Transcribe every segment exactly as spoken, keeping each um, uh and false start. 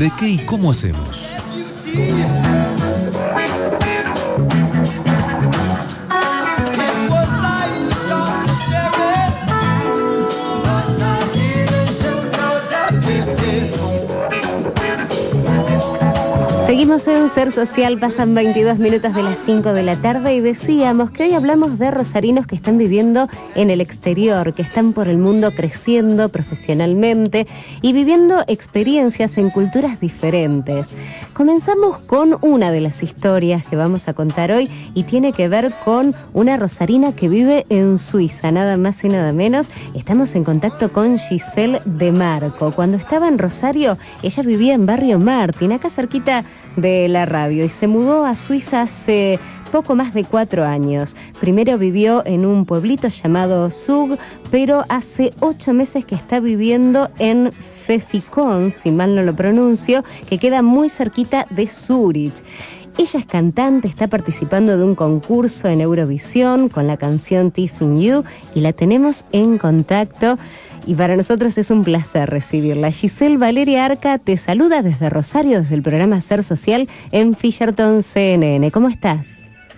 sobre qué y cómo hacemos. Seguimos en Ser Social, pasan veintidós minutos de las cinco de la tarde y decíamos que hoy hablamos de rosarinos que están viviendo en el exterior, que están por el mundo creciendo profesionalmente y viviendo experiencias en culturas diferentes. Comenzamos con una de las historias que vamos a contar hoy y tiene que ver con una rosarina que vive en Suiza, nada más y nada menos. Estamos en contacto con Giselle de Marco. Cuando estaba en Rosario, ella vivía en Barrio Martín, acá cerquita de la radio, y se mudó a Suiza hace poco más de cuatro años. Primero vivió en un pueblito llamado Zug, pero hace ocho meses que está viviendo en Pfäffikon, si mal no lo pronuncio, que queda muy cerquita de Zurich. Ella es cantante, está participando de un concurso en Eurovisión con la canción Teasing You y la tenemos en contacto y para nosotros es un placer recibirla. Giselle Valeria Arca te saluda desde Rosario, desde el programa Ser Social en Fisherton C N N. ¿Cómo estás?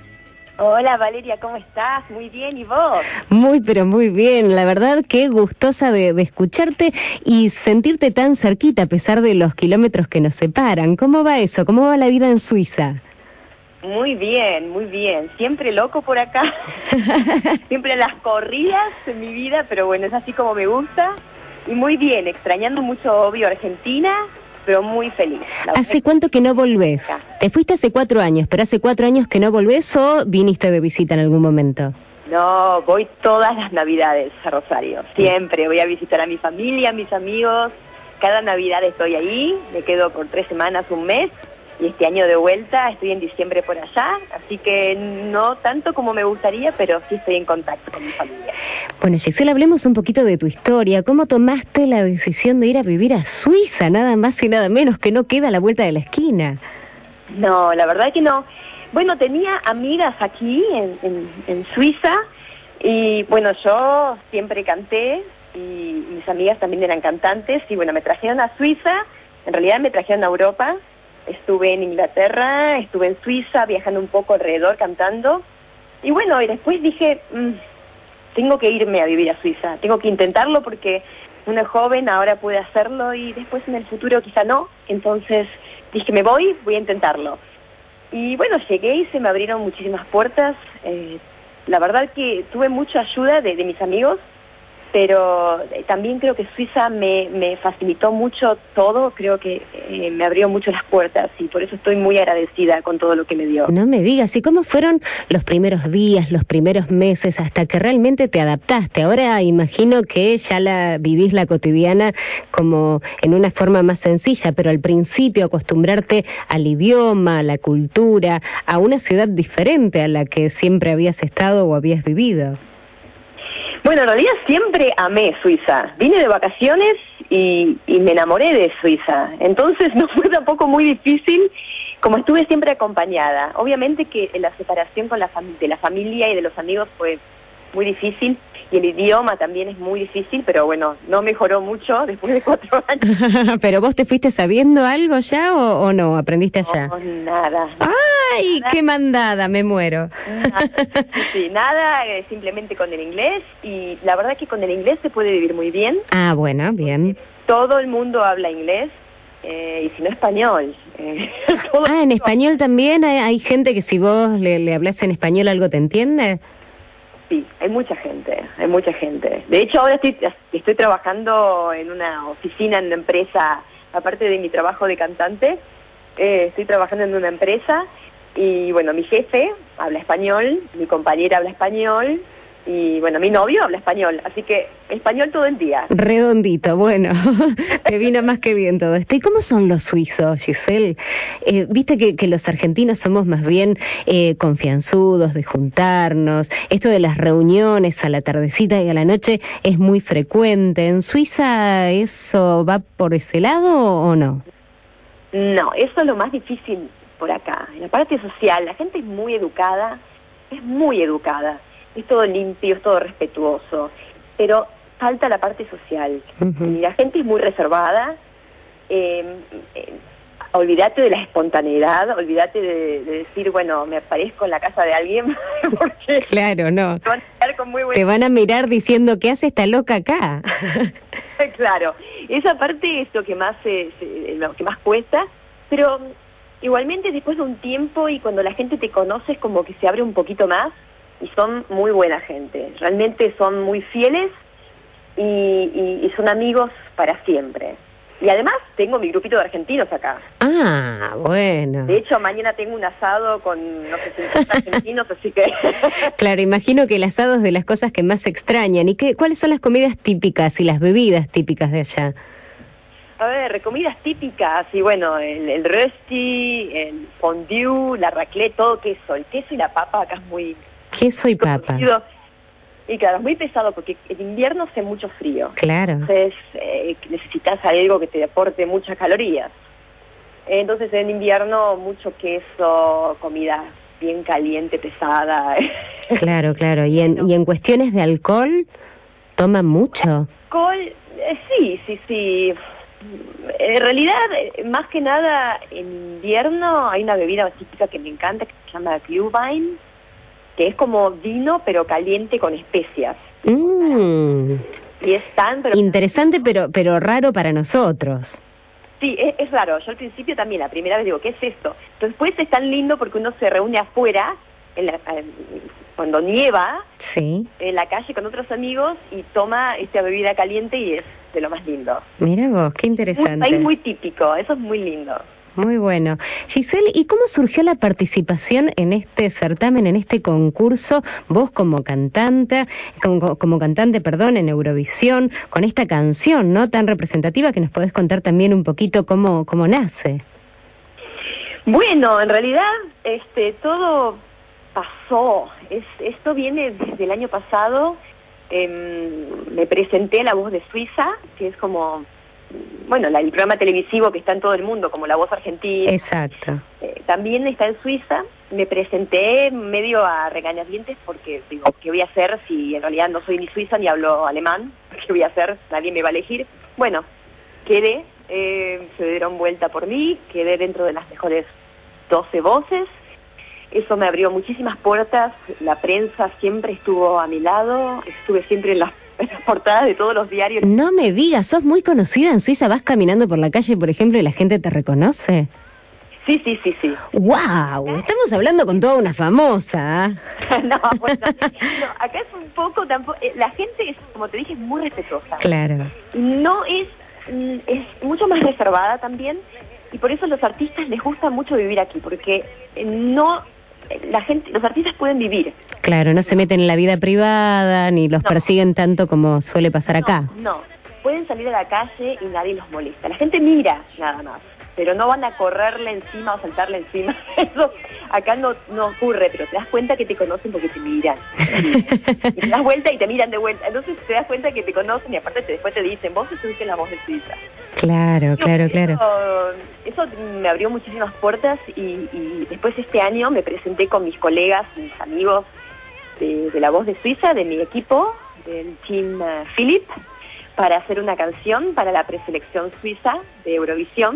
Hola Valeria, ¿cómo estás? Muy bien, ¿y vos? Muy, pero muy bien. La verdad que gustosa de, de escucharte y sentirte tan cerquita a pesar de los kilómetros que nos separan. ¿Cómo va eso? ¿Cómo va la vida en Suiza? Muy bien, muy bien. Siempre loco por acá. Siempre las corridas en mi vida, pero bueno, es así como me gusta. Y muy bien, extrañando mucho, obvio, Argentina, pero muy feliz. ¿Hace cuánto que no volvés? Te fuiste hace cuatro años, pero ¿hace cuatro años que no volvés o viniste de visita en algún momento? No, voy todas las Navidades a Rosario. Siempre voy a visitar a mi familia, a mis amigos. Cada Navidad estoy ahí, me quedo por tres semanas, un mes. Y este año de vuelta, estoy en diciembre por allá, así que no tanto como me gustaría, pero sí estoy en contacto con mi familia. Bueno, Giselle, hablemos un poquito de tu historia. ¿Cómo tomaste la decisión de ir a vivir a Suiza, nada más y nada menos, que no queda a la vuelta de la esquina? No, la verdad que no. Bueno, tenía amigas aquí en, en, en Suiza y bueno, yo siempre canté y mis amigas también eran cantantes y bueno, me trajeron a Suiza, en realidad me trajeron a Europa. Estuve en Inglaterra, estuve en Suiza, viajando un poco alrededor, cantando. Y bueno, y después dije, mmm, tengo que irme a vivir a Suiza, tengo que intentarlo porque una joven ahora puede hacerlo y después en el futuro quizá no. Entonces dije, me voy, voy a intentarlo. Y bueno, llegué y se me abrieron muchísimas puertas. Eh, la verdad que tuve mucha ayuda de, de mis amigos, pero también creo que Suiza me, me facilitó mucho todo, creo que eh, me abrió mucho las puertas y por eso estoy muy agradecida con todo lo que me dio. No me digas, ¿y cómo fueron los primeros días, los primeros meses, hasta que realmente te adaptaste? Ahora imagino que ya la vivís la cotidiana como en una forma más sencilla, pero al principio acostumbrarte al idioma, a la cultura, a una ciudad diferente a la que siempre habías estado o habías vivido. Bueno, en realidad siempre amé Suiza. Vine de vacaciones y, y me enamoré de Suiza. Entonces no fue tampoco muy difícil, como estuve siempre acompañada. Obviamente que la separación con la fam- de la familia y de los amigos fue muy difícil. Y el idioma también es muy difícil, pero bueno, no mejoró mucho después de cuatro años. ¿Pero vos te fuiste sabiendo algo ya o, o no? ¿Aprendiste allá? No, nada. ¡Ay, nada. Qué mandada! Me muero. Nada, sí, sí, nada, eh, simplemente con el inglés. Y la verdad que con el inglés se puede vivir muy bien. Ah, bueno, bien. Todo el mundo habla inglés. Eh, y si no español. Eh, ah, ¿en español también? ¿Hay, hay gente que si vos le, le hablas en español algo te entiende? Sí, hay mucha gente, hay mucha gente. De hecho, ahora estoy, estoy trabajando en una oficina, en una empresa, aparte de mi trabajo de cantante, eh, estoy trabajando en una empresa y, bueno, mi jefe habla español, mi compañera habla español y, bueno, mi novio habla español, así que español todo el día. Redondito, bueno, te vino más que bien todo esto. ¿Y cómo son los suizos, Giselle? Eh, Viste que, que los argentinos somos más bien eh, confianzudos de juntarnos, esto de las reuniones a la tardecita y a la noche es muy frecuente. ¿En Suiza eso va por ese lado o no? No, eso es lo más difícil por acá. En la parte social, la gente es muy educada, es muy educada. Es todo limpio, es todo respetuoso, pero falta la parte social. Uh-huh. Y la gente es muy reservada, eh, eh, olvídate de la espontaneidad, olvídate de, de decir, bueno, me aparezco en la casa de alguien, porque claro, no. te van a mirar con muy buen... Te van a mirar diciendo, ¿qué hace esta loca acá? Claro, esa parte es lo que más eh, se, lo que más cuesta, pero igualmente después de un tiempo y cuando la gente te conoce es como que se abre un poquito más y son muy buena gente, realmente son muy fieles y, y, y son amigos para siempre. Y además tengo mi grupito de argentinos acá. Ah, bueno. De hecho, mañana tengo un asado con, no sé, cincuenta argentinos, así que... Claro, imagino que el asado es de las cosas que más se extrañan. ¿Y qué, cuáles son las comidas típicas y las bebidas típicas de allá? A ver, comidas típicas, y bueno, el, el rösti, el fondue, la raclette, todo queso. El queso y la papa acá es muy... Queso y papa. Conocido. Y claro, es muy pesado porque en invierno hace mucho frío. Claro. Entonces eh, necesitas algo que te aporte muchas calorías. Entonces en invierno mucho queso, comida bien caliente, pesada. Claro, claro. ¿Y en, y en cuestiones de alcohol, toman mucho? Alcohol, eh, sí, sí, sí. En realidad, eh, más que nada, en invierno hay una bebida típica que me encanta que se llama Glühwein, que es como vino pero caliente con especias. Mm. Y es tan... Pero interesante, pero pero raro para nosotros. Sí, es, es raro. Yo al principio también, la primera vez digo, ¿qué es esto? Después es tan lindo porque uno se reúne afuera, en la, en, cuando nieva, sí, en la calle con otros amigos y toma esta bebida caliente y es de lo más lindo. Mira vos, qué interesante. Un país muy típico, eso es muy lindo. Muy bueno. Giselle, ¿y cómo surgió la participación en este certamen, en este concurso? Vos como cantante, como, como cantante, perdón, en Eurovisión, con esta canción, ¿no?, tan representativa, que nos podés contar también un poquito cómo, cómo nace. Bueno, en realidad, este, todo pasó. Es, esto viene desde el año pasado. Eh, me presenté a La Voz de Suiza, que es como... bueno, la, el programa televisivo que está en todo el mundo, como La Voz Argentina. Exacto. Eh, también está en Suiza. Me presenté medio a regañadientes porque digo, ¿qué voy a hacer si en realidad no soy ni suiza ni hablo alemán? ¿Qué voy a hacer? Nadie me va a elegir. Bueno, quedé, eh, se dieron vuelta por mí, quedé dentro de las mejores doce voces. Eso me abrió muchísimas puertas. La prensa siempre estuvo a mi lado, estuve siempre en las en las portadas de todos los diarios. No me digas, sos muy conocida en Suiza. ¿Vas caminando por la calle, por ejemplo, y la gente te reconoce? Sí, sí, sí, sí. ¡Wow! Estamos hablando con toda una famosa. no, bueno, no, acá es un poco tampoco... Eh, la gente, es, como te dije, es muy respetuosa. Claro. No es... es mucho más reservada también, y por eso a los artistas les gusta mucho vivir aquí, porque no... la gente, los artistas pueden vivir. Claro, no se meten en la vida privada, ni los no. persiguen tanto como suele pasar no, acá. No, pueden salir a la calle y nadie los molesta. La gente mira nada más, pero no van a correrle encima o saltarle encima. Eso acá no, no ocurre, pero te das cuenta que te conocen porque te miran. Y te das vuelta y te miran de vuelta. Entonces te das cuenta que te conocen y aparte te, después te dicen, vos estuviste en La Voz de Suiza. Claro, claro, eso, claro. Eso me abrió muchísimas puertas y, y después este año me presenté con mis colegas, mis amigos de, de La Voz de Suiza, de mi equipo, del Team uh, Philip, para hacer una canción para la preselección suiza de Eurovisión.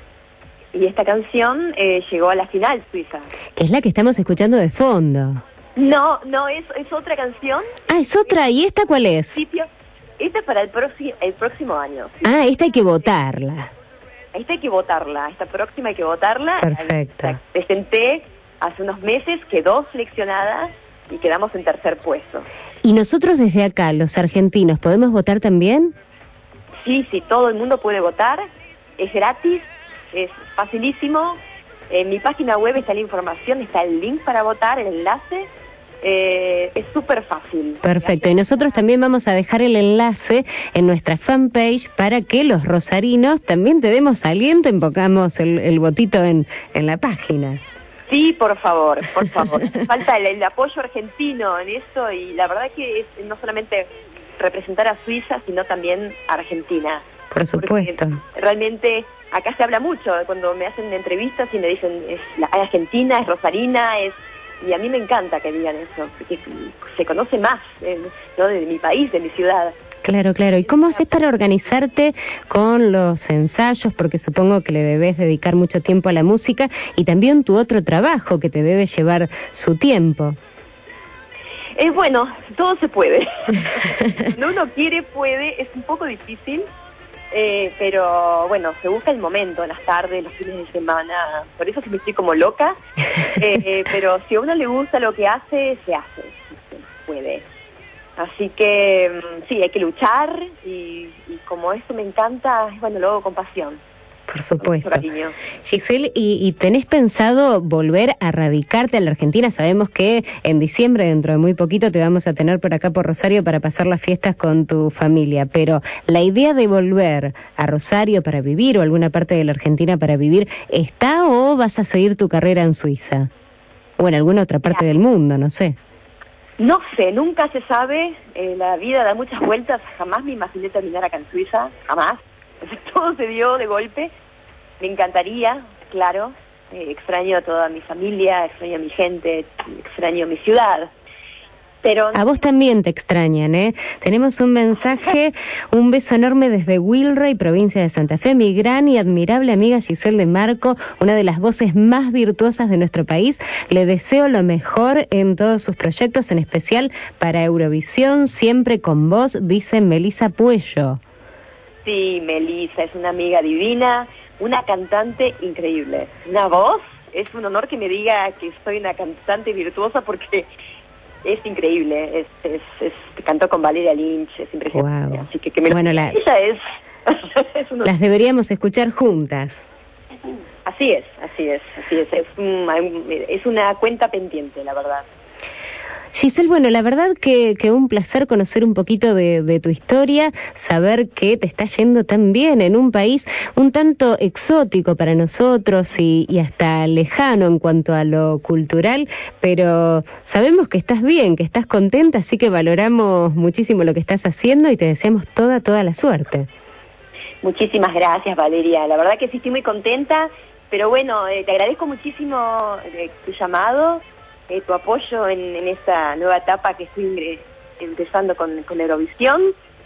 Y esta canción eh, llegó a la final suiza. Es la que estamos escuchando de fondo. No, no, es, es otra canción. Ah, es otra. ¿Y esta cuál es? Esta es para el, próximo el próximo año. ¿Sí? Ah, esta hay que votarla. Esta hay que votarla. Esta próxima hay que votarla. Perfecto. La presenté hace unos meses, quedó seleccionada y quedamos en tercer puesto. ¿Y nosotros desde acá, los argentinos, podemos votar también? Sí, sí, todo el mundo puede votar. Es gratis, es facilísimo. En mi página web está la información, está el link para votar, el enlace. Eh, es súper fácil. Perfecto, y nosotros también vamos a dejar el enlace en nuestra fanpage para que los rosarinos también te demos aliento, empocamos el, el votito en, en la página. Sí, por favor, por favor. Falta el, el apoyo argentino en eso y la verdad que es no solamente representar a Suiza, sino también a Argentina. Por supuesto. Porque realmente acá se habla mucho cuando me hacen entrevistas y me dicen es la, Argentina, es rosarina, es... Y a mí me encanta que digan eso, porque se conoce más, eh, ¿no?, de mi país, de mi ciudad. Claro, claro. ¿Y cómo haces para organizarte con los ensayos? Porque supongo que le debes dedicar mucho tiempo a la música y también tu otro trabajo que te debe llevar su tiempo. Es bueno, todo se puede. No uno quiere, puede, es un poco difícil, eh, pero bueno, se busca el momento, en las tardes, los fines de semana, por eso que me estoy como loca, eh, pero si a uno le gusta lo que hace, se hace, se puede. Así que sí, hay que luchar y, y como esto me encanta, bueno, lo hago con pasión. Por supuesto. Giselle, ¿y, ¿y tenés pensado volver a radicarte a la Argentina? Sabemos que en diciembre, dentro de muy poquito, te vamos a tener por acá por Rosario para pasar las fiestas con tu familia, pero ¿la idea de volver a Rosario para vivir o alguna parte de la Argentina para vivir está o vas a seguir tu carrera en Suiza? O en alguna otra parte del mundo, no sé. No sé, nunca se sabe, eh, la vida da muchas vueltas, jamás me imaginé terminar acá en Suiza, jamás. Todo se dio de golpe. Me encantaría, claro. Eh, extraño a toda mi familia, extraño a mi gente, extraño a mi ciudad. Pero a vos también te extrañan, ¿eh? Tenemos un mensaje, un beso enorme desde Wilray, provincia de Santa Fe. Mi gran y admirable amiga Giselle de Marco, una de las voces más virtuosas de nuestro país. Le deseo lo mejor en todos sus proyectos, en especial para Eurovisión, siempre con vos, dice Melissa Puello. Sí, Melissa es una amiga divina, una cantante increíble. Una voz, es un honor que me diga que soy una cantante virtuosa porque es increíble. Es, es, es cantó con Valeria Lynch, es impresionante. Wow. Así que, que me bueno, lo... la... ella es... es un... Las deberíamos escuchar juntas. Así es, así es, así es. Es, un, es una cuenta pendiente, la verdad. Giselle, bueno, la verdad que, que un placer conocer un poquito de, de tu historia, saber que te está yendo tan bien en un país un tanto exótico para nosotros y, y hasta lejano en cuanto a lo cultural, pero sabemos que estás bien, que estás contenta, así que valoramos muchísimo lo que estás haciendo y te deseamos toda, toda la suerte. Muchísimas gracias, Valeria. La verdad que sí estoy muy contenta, pero bueno, eh, te agradezco muchísimo eh, tu llamado. Eh, tu apoyo en, en esta nueva etapa que estoy ingres, empezando con, con Eurovisión.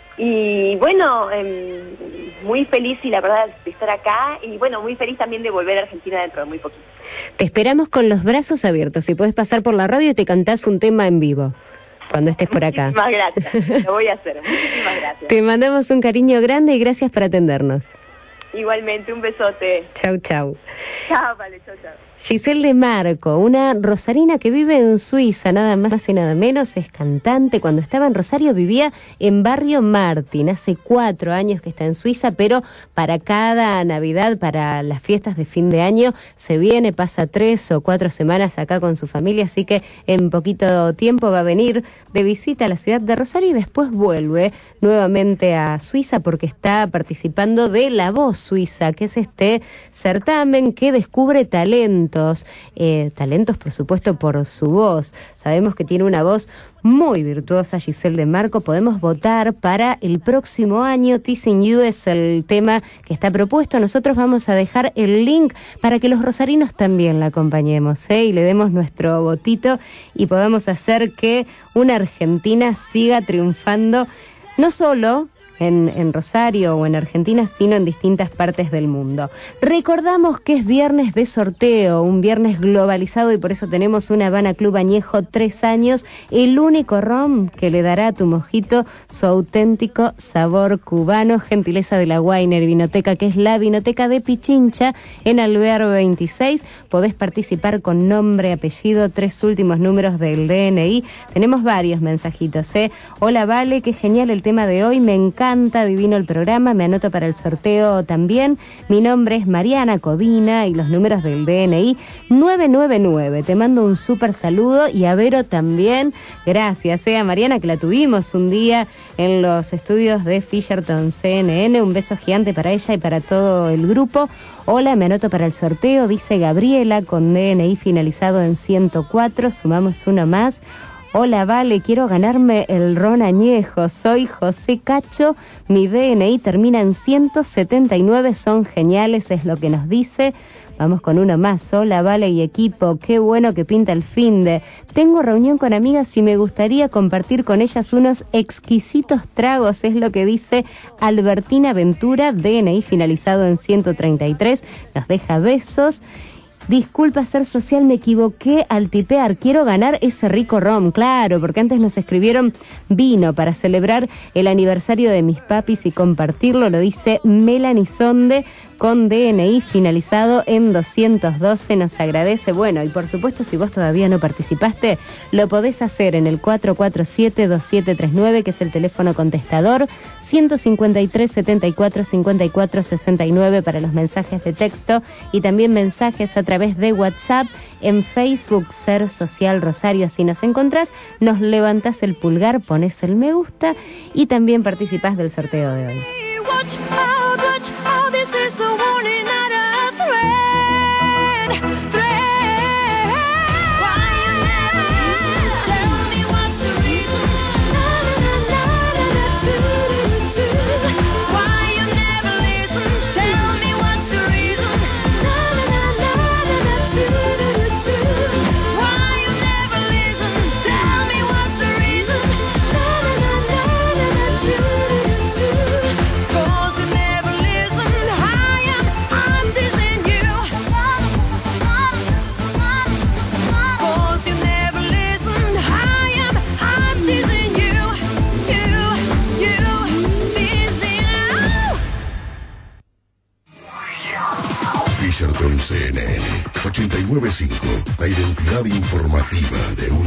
Y bueno, eh, muy feliz y la verdad de estar acá y bueno, muy feliz también de volver a Argentina dentro de muy poquito. Te esperamos con los brazos abiertos. Si puedes pasar por la radio y te cantás un tema en vivo cuando estés por acá. Muchísimas gracias, lo voy a hacer. Muchísimas gracias. Te mandamos un cariño grande y gracias por atendernos. Igualmente, un besote. Chau, chau. Chao, vale, chau, chau. Giselle de Marco, una rosarina que vive en Suiza, nada más y nada menos, es cantante. Cuando estaba en Rosario vivía en Barrio Martín, hace cuatro años que está en Suiza, pero para cada Navidad, para las fiestas de fin de año, se viene, pasa tres o cuatro semanas acá con su familia, así que en poquito tiempo va a venir de visita a la ciudad de Rosario y después vuelve nuevamente a Suiza porque está participando de La Voz Suiza, que es este certamen que descubre talentos. Eh, talentos, por supuesto, por su voz. Sabemos que tiene una voz muy virtuosa, Giselle de Marco. Podemos votar para el próximo año. Teasing You es el tema que está propuesto. Nosotros vamos a dejar el link para que los rosarinos también la acompañemos, ¿eh? Y le demos nuestro votito y podamos hacer que una Argentina siga triunfando, no solo En, en Rosario o en Argentina, sino en distintas partes del mundo. Recordamos que es viernes de sorteo, un viernes globalizado y por eso tenemos un Habana Club Añejo tres años, el único rom que le dará a tu mojito su auténtico sabor cubano, gentileza de la Winer Vinoteca, que es la Vinoteca de Pichincha en Alvear veintiséis. Podés participar con nombre, apellido, tres últimos números del D N I. Tenemos varios mensajitos, ¿eh? Hola, Vale, qué genial el tema de hoy, me encanta. Divino el programa, me anoto para el sorteo también. Mi nombre es Mariana Codina y los números del D N I nueve nueve nueve. Te mando un súper saludo y a Vero también. Gracias, eh, a Mariana, que la tuvimos un día en los estudios de Fisherton C N N. Un beso gigante para ella y para todo el grupo. Hola, me anoto para el sorteo, dice Gabriela, con D N I finalizado en ciento cuatro. Sumamos uno más. Hola, Vale, quiero ganarme el ron añejo. Soy José Cacho, mi D N I termina en ciento setenta y nueve, son geniales, es lo que nos dice. Vamos con uno más. Hola, Vale y equipo, qué bueno que pinta el finde. Tengo reunión con amigas y me gustaría compartir con ellas unos exquisitos tragos, es lo que dice Albertina Ventura, D N I finalizado en ciento treinta y tres. Nos deja besos. Disculpa ser social, me equivoqué al tipear, quiero ganar ese rico rom, claro, porque antes nos escribieron vino para celebrar el aniversario de mis papis y compartirlo, lo dice Melanie Sonde con D N I finalizado en doscientos doce, nos agradece. Bueno, y por supuesto, si vos todavía no participaste, lo podés hacer en el cuatro cuatro siete, dos siete tres nueve, que es el teléfono contestador, ciento cincuenta y tres, setenta y cuatro, cincuenta y cuatro, sesenta y nueve para los mensajes de texto y también mensajes a través de WhatsApp, en Facebook Ser Social Rosario, así nos encontrás, nos levantás el pulgar, pones el me gusta y también participás del sorteo de hoy. Fisher con C N N ochenta y nueve punto cinco, la identidad informativa de un